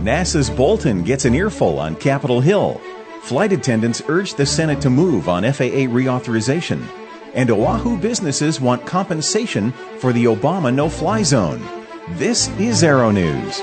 NASA's Bolton gets an earful on Capitol Hill. Flight attendants urge the Senate to move on FAA reauthorization. And Oahu businesses want compensation for the Obama no-fly zone. This is Aero News.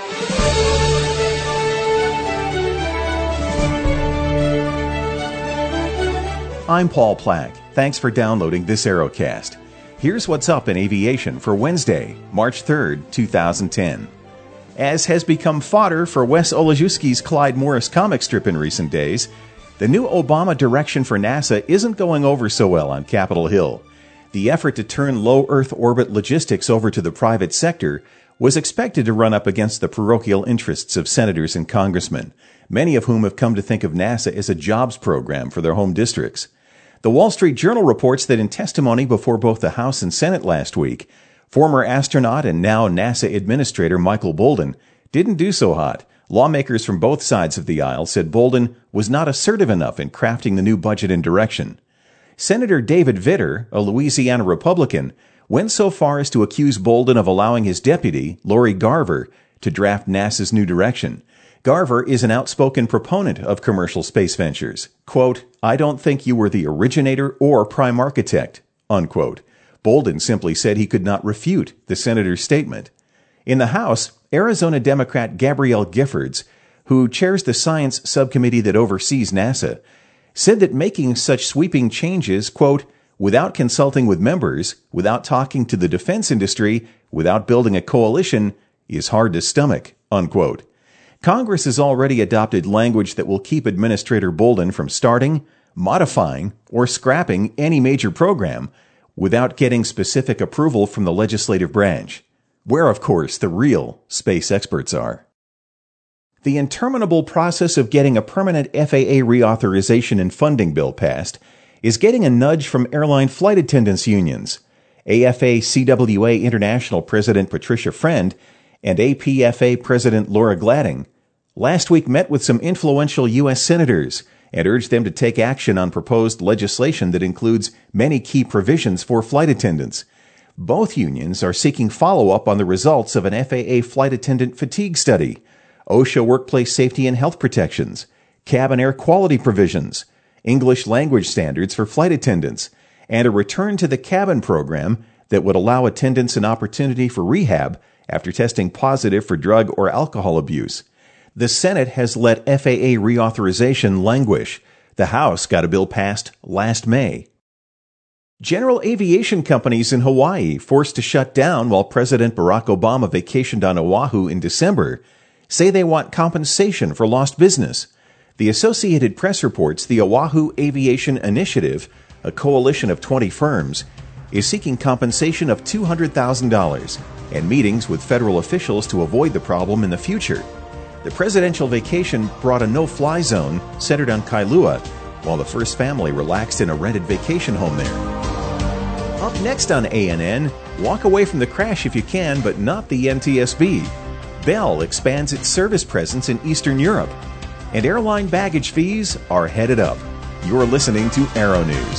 I'm Paul Plack. Thanks for downloading this Aerocast. Here's what's up in aviation for Wednesday, March 3rd, 2010. As has become fodder for Wes Olajewski's Clyde Morris comic strip in recent days, the new Obama direction for NASA isn't going over so well on Capitol Hill. The effort to turn low Earth orbit logistics over to the private sector was expected to run up against the parochial interests of senators and congressmen, many of whom have come to think of NASA as a jobs program for their home districts. The Wall Street Journal reports that in testimony before both the House and Senate last week, former astronaut and now NASA administrator Michael Bolden didn't do so hot. Lawmakers from both sides of the aisle said Bolden was not assertive enough in crafting the new budget and direction. Senator David Vitter, a Louisiana Republican, went so far as to accuse Bolden of allowing his deputy, Lori Garver, to draft NASA's new direction. Garver is an outspoken proponent of commercial space ventures. Quote, "I don't think you were the originator or prime architect," unquote. Bolden simply said he could not refute the senator's statement. In the House, Arizona Democrat Gabrielle Giffords, who chairs the science subcommittee that oversees NASA, said that making such sweeping changes, quote, "without consulting with members, without talking to the defense industry, without building a coalition, is hard to stomach," unquote. Congress has already adopted language that will keep Administrator Bolden from starting, modifying, or scrapping any major program without getting specific approval from the legislative branch, where, of course, the real space experts are. The interminable process of getting a permanent FAA reauthorization and funding bill passed is getting a nudge from airline flight attendants unions. AFA-CWA International President Patricia Friend and APFA President Laura Gladding last week met with some influential U.S. senators and urged them to take action on proposed legislation that includes many key provisions for flight attendants. Both unions are seeking follow-up on the results of an FAA flight attendant fatigue study, OSHA workplace safety and health protections, cabin air quality provisions, English language standards for flight attendants, and a return to the cabin program that would allow attendants an opportunity for rehab after testing positive for drug or alcohol abuse. The Senate has let FAA reauthorization languish. The House got a bill passed last May. General aviation companies in Hawaii, forced to shut down while President Barack Obama vacationed on Oahu in December, say they want compensation for lost business. The Associated Press reports the Oahu Aviation Initiative, a coalition of 20 firms, is seeking compensation of $200,000 and meetings with federal officials to avoid the problem in the future. The presidential vacation brought a no-fly zone centered on Kailua, while the first family relaxed in a rented vacation home there. Up next on ANN, walk away from the crash if you can, but not the NTSB. Bell expands its service presence in Eastern Europe. And airline baggage fees are headed up. You're listening to Aero News.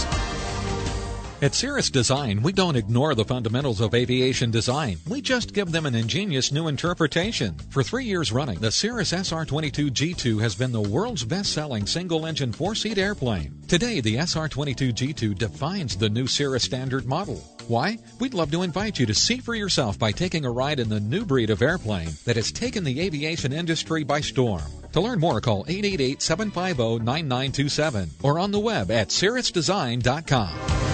At Cirrus Design, we don't ignore the fundamentals of aviation design. We just give them an ingenious new interpretation. For 3 years running, the Cirrus SR-22G2 has been the world's best-selling single-engine four-seat airplane. Today, the SR-22G2 defines the new Cirrus standard model. Why? We'd love to invite you to see for yourself by taking a ride in the new breed of airplane that has taken the aviation industry by storm. To learn more, call 888-750-9927 or on the web at cirrusdesign.com.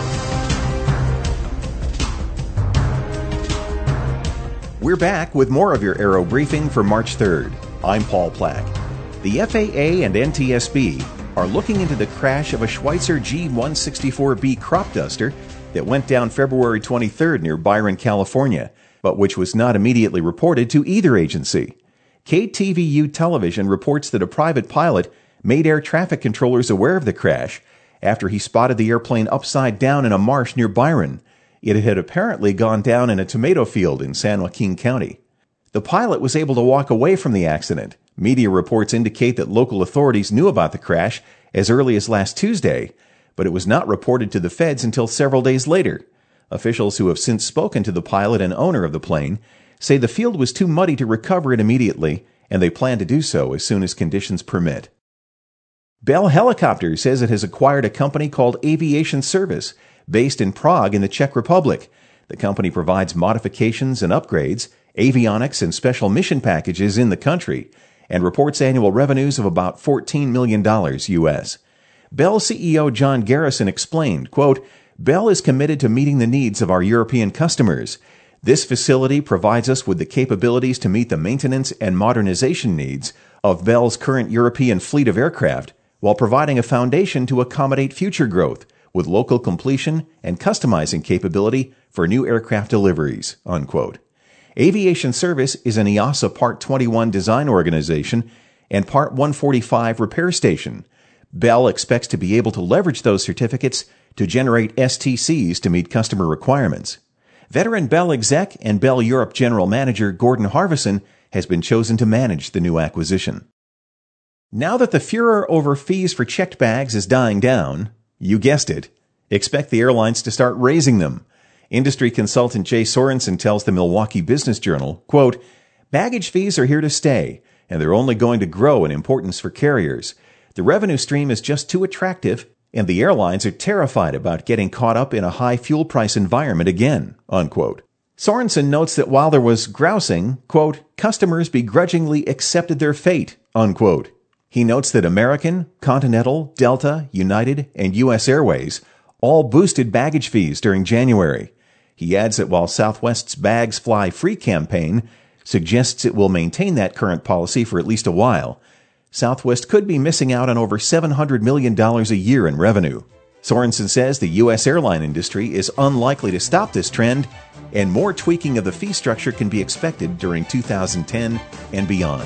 We're back with more of your Aero Briefing for March 3rd. I'm Paul Plack. The FAA and NTSB are looking into the crash of a Schweitzer G164B crop duster that went down February 23rd near Byron, California, but which was not immediately reported to either agency. KTVU Television reports that a private pilot made air traffic controllers aware of the crash after he spotted the airplane upside down in a marsh near Byron. It had apparently gone down in a tomato field in San Joaquin County. The pilot was able to walk away from the accident. Media reports indicate that local authorities knew about the crash as early as last Tuesday, but it was not reported to the feds until several days later. Officials who have since spoken to the pilot and owner of the plane say the field was too muddy to recover it immediately and they plan to do so as soon as conditions permit. Bell Helicopter says it has acquired a company called Aviation Service, based in Prague in the Czech Republic. The company provides modifications and upgrades, avionics, and special mission packages in the country, and reports annual revenues of about $14 million U.S. Bell CEO John Garrison explained, quote, Bell is committed to meeting the needs of our European customers. This facility provides us with the capabilities to meet the maintenance and modernization needs of Bell's current European fleet of aircraft, while providing a foundation to accommodate future growth with local completion and customizing capability for new aircraft deliveries, unquote. Aviation Service is an EASA Part 21 design organization and Part 145 repair station. Bell expects to be able to leverage those certificates to generate STCs to meet customer requirements. Veteran Bell exec and Bell Europe General Manager Gordon Harvison has been chosen to manage the new acquisition. Now that the furor over fees for checked bags is dying down, you guessed it, expect the airlines to start raising them. Industry consultant Jay Sorensen tells the Milwaukee Business Journal, quote, baggage fees are here to stay, and they're only going to grow in importance for carriers. The revenue stream is just too attractive, and the airlines are terrified about getting caught up in a high fuel price environment again, unquote. Sorensen notes that while there was grousing, quote, customers begrudgingly accepted their fate, unquote. He notes that American, Continental, Delta, United, and U.S. Airways all boosted baggage fees during January. He adds that while Southwest's Bags Fly Free campaign suggests it will maintain that current policy for at least a while, Southwest could be missing out on over $700 million a year in revenue. Sorensen says the U.S. airline industry is unlikely to stop this trend, and more tweaking of the fee structure can be expected during 2010 and beyond.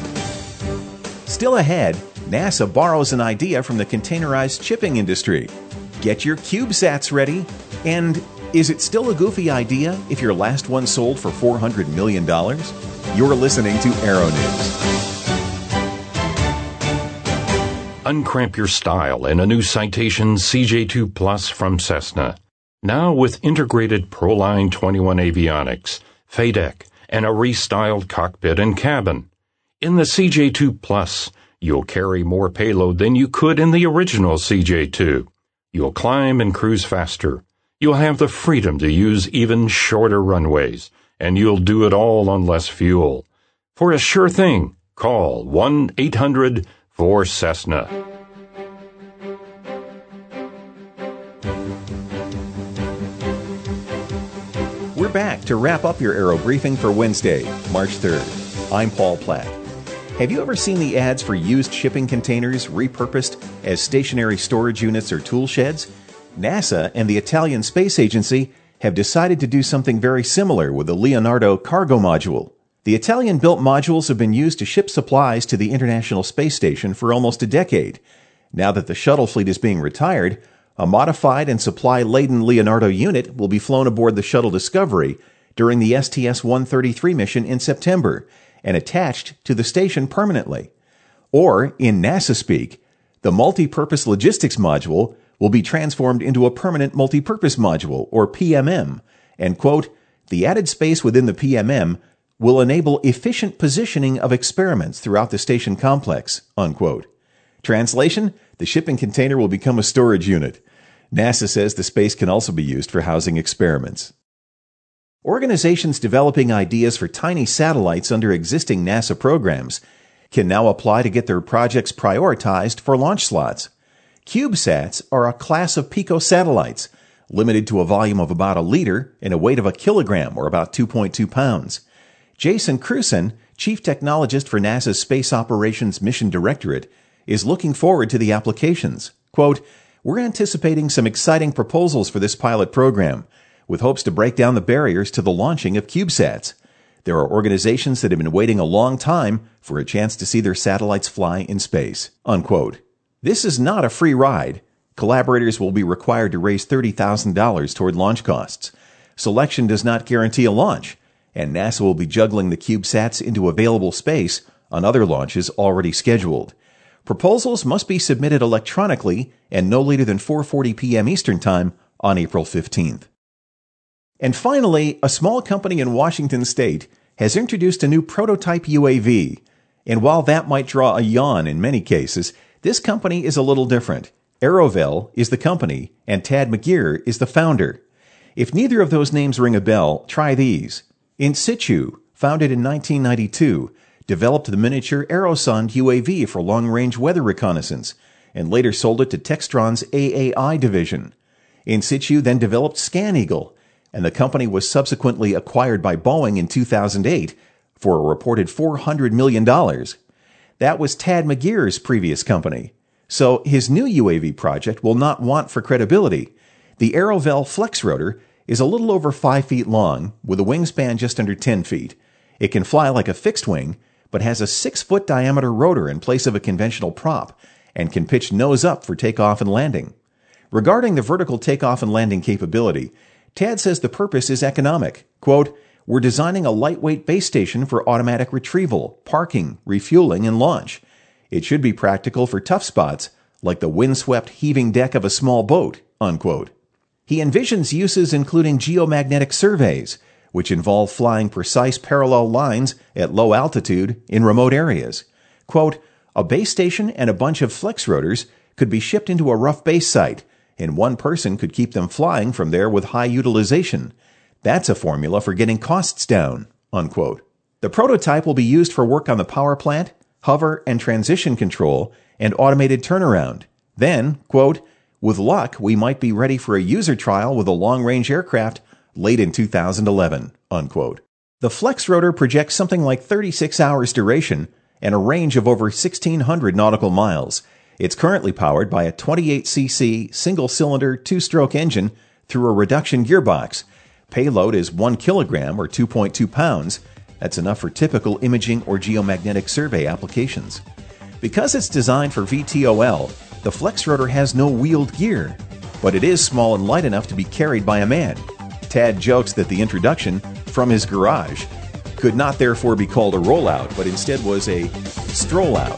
Still ahead, NASA borrows an idea from the containerized shipping industry. Get your CubeSats ready. And is it still a goofy idea if your last one sold for $400 million? You're listening to Aero News. Uncramp your style in a new Citation CJ2 Plus from Cessna. Now with integrated Proline 21 avionics, FADEC, and a restyled cockpit and cabin. In the CJ2 Plus, you'll carry more payload than you could in the original CJ2. You'll climb and cruise faster. You'll have the freedom to use even shorter runways, and you'll do it all on less fuel. For a sure thing, call 1-800-4CESSNA. We're back to wrap up your Aero Briefing for Wednesday, March 3rd. I'm Paul Platt. Have you ever seen the ads for used shipping containers repurposed as stationary storage units or tool sheds? NASA and the Italian Space Agency have decided to do something very similar with the Leonardo cargo module. The Italian-built modules have been used to ship supplies to the International Space Station for almost a decade. Now that the shuttle fleet is being retired, a modified and supply-laden Leonardo unit will be flown aboard the Shuttle Discovery during the STS-133 mission in September, and attached to the station permanently. Or, in NASA speak, the Multi-Purpose Logistics Module will be transformed into a Permanent Multi-Purpose Module, or PMM, and, quote, the added space within the PMM will enable efficient positioning of experiments throughout the station complex, unquote. Translation, the shipping container will become a storage unit. NASA says the space can also be used for housing experiments. Organizations developing ideas for tiny satellites under existing NASA programs can now apply to get their projects prioritized for launch slots. CubeSats are a class of picosatellites, limited to a volume of about a liter and a weight of a kilogram, or about 2.2 pounds. Jason Cruson, chief technologist for NASA's Space Operations Mission Directorate, is looking forward to the applications. Quote, we're anticipating some exciting proposals for this pilot program, with hopes to break down the barriers to the launching of CubeSats. There are organizations that have been waiting a long time for a chance to see their satellites fly in space, unquote. This is not a free ride. Collaborators will be required to raise $30,000 toward launch costs. Selection does not guarantee a launch, and NASA will be juggling the CubeSats into available space on other launches already scheduled. Proposals must be submitted electronically and no later than 4:40 p.m. Eastern Time on April 15th. And finally, a small company in Washington state has introduced a new prototype UAV. And while that might draw a yawn in many cases, this company is a little different. Aerovell is the company, and Tad McGeer is the founder. If neither of those names ring a bell, try these. In Situ, founded in 1992, developed the miniature Aerosonde UAV for long-range weather reconnaissance, and later sold it to Textron's AAI division. In Situ then developed ScanEagle, and the company was subsequently acquired by Boeing in 2008 for a reported $400 million. That was Tad McGeer's previous company. So his new UAV project will not want for credibility. The Aerovell Flexrotor is a little over 5 feet long, with a wingspan just under 10 feet. It can fly like a fixed wing, but has a 6-foot diameter rotor in place of a conventional prop, and can pitch nose up for takeoff and landing. Regarding the vertical takeoff and landing capability, Tad says the purpose is economic. Quote, "We're designing a lightweight base station for automatic retrieval, parking, refueling, and launch. It should be practical for tough spots, like the windswept heaving deck of a small boat," unquote. He envisions uses including geomagnetic surveys, which involve flying precise parallel lines at low altitude in remote areas. Quote, "A base station and a bunch of flex rotors could be shipped into a rough base site, and one person could keep them flying from there with high utilization. That's a formula for getting costs down," unquote. The prototype will be used for work on the power plant, hover and transition control, and automated turnaround. Then, quote, "With luck, we might be ready for a user trial with a long-range aircraft late in 2011, unquote. The Flexrotor projects something like 36 hours duration and a range of over 1,600 nautical miles. It's currently powered by a 28cc single-cylinder 2-stroke engine through a reduction gearbox. Payload is 1 kilogram or 2.2 pounds. That's enough for typical imaging or geomagnetic survey applications. Because it's designed for VTOL, the Flexrotor has no wheeled gear, but it is small and light enough to be carried by a man. Tad jokes that the introduction, from his garage, could not therefore be called a rollout, but instead was a strollout.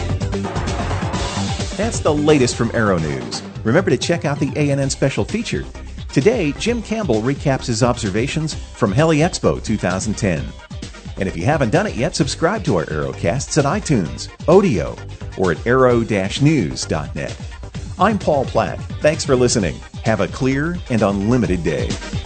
That's the latest from Aero News. Remember to check out the ANN special feature. Today, Jim Campbell recaps his observations from Heli Expo 2010. And if you haven't done it yet, subscribe to our Aerocasts at iTunes, Odeo, or at aero-news.net. I'm Paul Platt. Thanks for listening. Have a clear and unlimited day.